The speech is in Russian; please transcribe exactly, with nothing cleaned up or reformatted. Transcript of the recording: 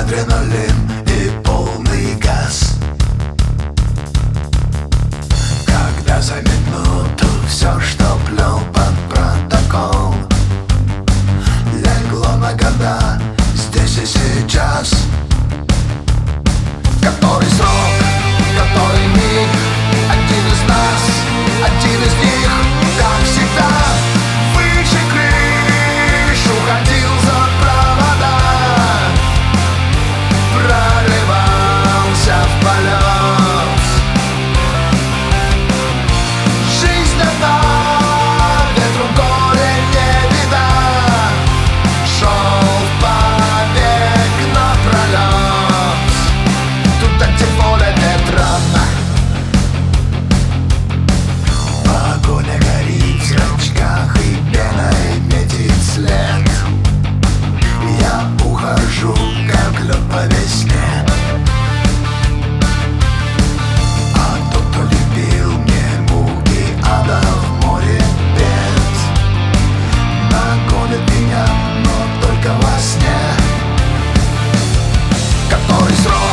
адреналин и полный газ. Когда за минуту все, что плел под протокол, легло на года здесь и сейчас. Который срок, который миг, один из нас, один из них, как всегда, выше крыш уходил за провода, прорывался в полет. Жизнь одна, ветру горе не вида, шел в побег напролет, туда, где воля ветрана. Погоня горит в зрачках и пеной метит след. Я ухожу, как лед по весне. А тот, кто любил мне муки ада в море бед, нагонит меня, но только во сне. Который срок,